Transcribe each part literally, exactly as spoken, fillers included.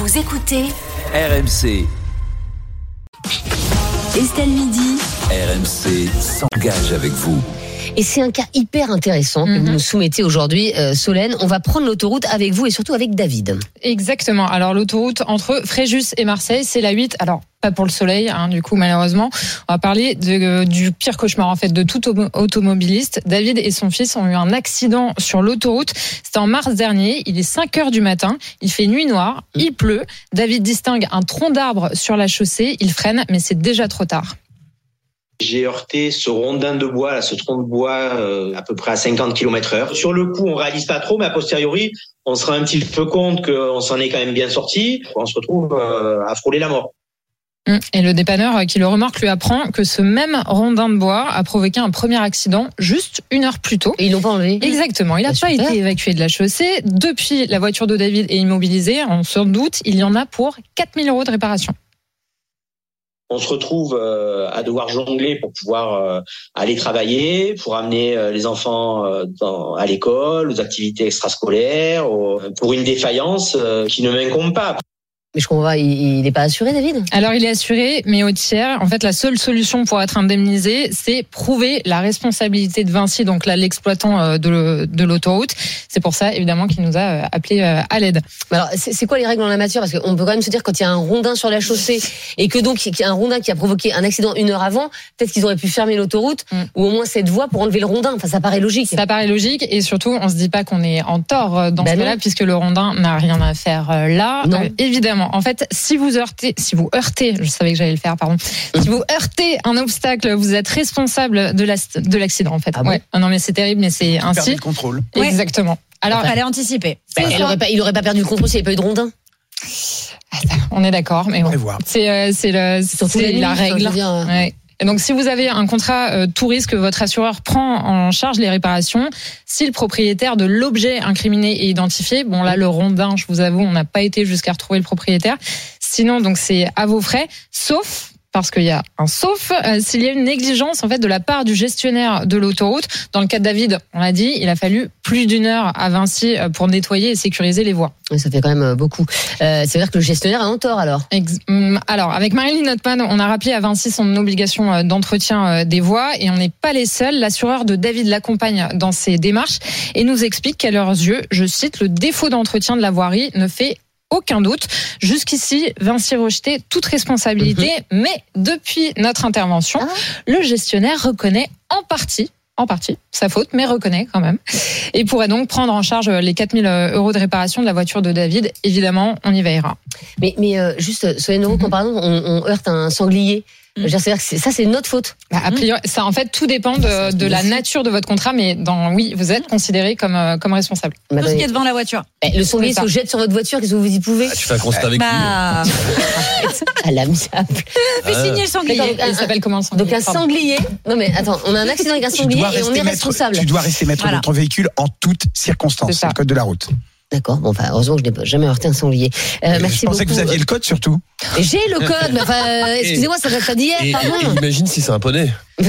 Vous écoutez R M C. Estelle Midi. R M C s'engage avec vous. Et c'est un cas hyper intéressant que vous nous soumettez aujourd'hui, euh, Solène. On va prendre l'autoroute avec vous et surtout avec David. Exactement. Alors l'autoroute entre Fréjus et Marseille, c'est la huit. Alors pas pour le soleil, hein, du coup malheureusement. On va parler de, du pire cauchemar en fait de tout automobiliste. David et son fils ont eu un accident sur l'autoroute. C'était en mars dernier. Il est cinq heures du matin. Il fait nuit noire. Il pleut. David distingue un tronc d'arbre sur la chaussée. Il freine, mais c'est déjà trop tard. J'ai heurté ce rondin de bois, là, ce tronc de bois euh, à peu près à cinquante kilomètres heure. Sur le coup, on réalise pas trop, mais a posteriori, on se rend un petit peu compte qu'on s'en est quand même bien sorti. On se retrouve euh, à frôler la mort. Et le dépanneur qui le remarque lui apprend que ce même rondin de bois a provoqué un premier accident juste une heure plus tôt. Et ils l'ont pas enlevé. Exactement. Il n'a pas super. été évacué de la chaussée. Depuis, la voiture de David est immobilisée. On se doute, il y en a pour quatre mille euros de réparation. On se retrouve euh, à devoir jongler pour pouvoir euh, aller travailler, pour amener euh, les enfants euh, dans, à l'école, aux activités extrascolaires, au, pour une défaillance euh, qui ne m'incombe pas. Mais je comprends pas, il n'est pas assuré, David ? Alors, il est assuré, mais au tiers. En fait, la seule solution pour être indemnisé, c'est prouver la responsabilité de Vinci, donc là, l'exploitant de, de l'autoroute. C'est pour ça, évidemment, qu'il nous a appelé à l'aide. Alors, c'est, c'est quoi les règles en la matière ? Parce qu'on peut quand même se dire, quand il y a un rondin sur la chaussée, et que donc, il y a un rondin qui a provoqué un accident une heure avant, peut-être qu'ils auraient pu fermer l'autoroute, mm. ou au moins cette voie pour enlever le rondin. Enfin, ça paraît logique. Ça paraît logique, et surtout, on se dit pas qu'on est en tort dans ben ce cas-là, puisque le rondin n'a rien à faire là. Non. Euh, évidemment. En fait, si vous heurtez, si vous heurtez, je savais que j'allais le faire, pardon. Si vous heurtez un obstacle, vous êtes responsable de, la, de l'accident, en fait. Ah bon ouais. Non, mais c'est terrible, mais c'est ainsi. Perdu le contrôle. Exactement. Alors, enfin, elle est anticipée. Bah, il aurait pas, il aurait pas perdu le contrôle s'il n'y avait pas eu de rondin. On est d'accord, mais bon. C'est, euh, c'est, le, c'est, c'est la règle. Dire, ouais. Et donc, si vous avez un contrat euh, tout risque, votre assureur prend en charge les réparations. Si le propriétaire de l'objet incriminé est identifié, bon là, le rondin, je vous avoue, on n'a pas été jusqu'à retrouver le propriétaire. Sinon, donc c'est à vos frais, sauf parce qu'il y a un sauf, euh, s'il y a une négligence en fait de la part du gestionnaire de l'autoroute. Dans le cas de David, on l'a dit, il a fallu plus d'une heure à Vinci pour nettoyer et sécuriser les voies. Ça fait quand même beaucoup. Euh, c'est-à-dire que le gestionnaire a un tort alors. Ex- alors, avec Marilyn Notman, on a rappelé à Vinci son obligation d'entretien des voies et on n'est pas les seuls. L'assureur de David l'accompagne dans ses démarches et nous explique qu'à leurs yeux, je cite, le défaut d'entretien de la voirie ne fait aucun doute. Jusqu'ici, Vinci rejetait toute responsabilité, mmh. mais depuis notre intervention, ah. le gestionnaire reconnaît en partie En partie, sa faute, mais reconnaît quand même. Et pourrait donc prendre en charge les quatre mille euros de réparation de la voiture de David. Évidemment, on y veillera. Mais, mais euh, juste, Solène Leroux, quand par exemple, on, on heurte un sanglier, mmh. c'est-à-dire que c'est, ça, c'est notre faute. Bah, a priori, ça, en fait, tout dépend de, de la nature de votre contrat, mais dans, oui, vous êtes considéré comme, comme responsable. Tout ce qui est devant la voiture. Bah, le sanglier se jette sur votre voiture, qu'est-ce que vous y pouvez ? Ah, tu fais un constat avec bah... lui. À l'amiable. Fais signer le sanglier. Il, il s'appelle comment le sanglier ? Donc un sanglier. Non mais attends, on a un accident avec un sanglier et on est responsable. Tu dois rester maître voilà. de ton véhicule en toutes circonstances. C'est le code de la route. D'accord, bon, enfin, heureusement que je n'ai jamais heurté un sanglier. Euh, merci je pensais beaucoup. que vous aviez le code surtout. J'ai le code, mais enfin, excusez-moi, ça date pas d'hier, et, pardon. Et imagine si c'est un poney.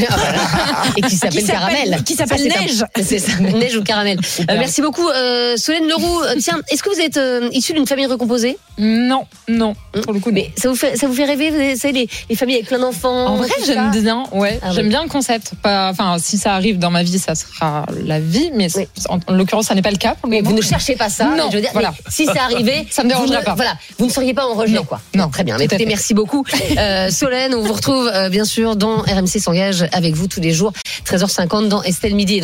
Et qui s'appelle qui Caramel. Qui s'appelle ça, Neige. Un, c'est ça, Neige ou Caramel. Euh, merci beaucoup, euh, Solène Leroux. Euh, tiens, est-ce que vous êtes euh, issue d'une famille recomposée ? Non, non, pour le coup. Mais ça vous fait, ça vous fait rêver, vous savez, les, les familles avec plein d'enfants ? En vrai, j'aime ça bien, ouais, ah, j'aime ouais. bien le concept. Pas, enfin, si ça arrive dans ma vie, ça sera la vie, mais oui. en, en l'occurrence, ça n'est pas le cas. Pour le mais vous ne cherchez pas ça. Non, je veux dire, voilà. Si ça arrivait, ça me dérangerait ne, pas. Voilà, vous ne seriez pas en rejet, non. quoi. Non, très bien. Mais écoutez, merci beaucoup, euh, Solène. On vous retrouve euh, bien sûr dans R M C s'engage avec vous tous les jours, treize heures cinquante dans Estelle Midi.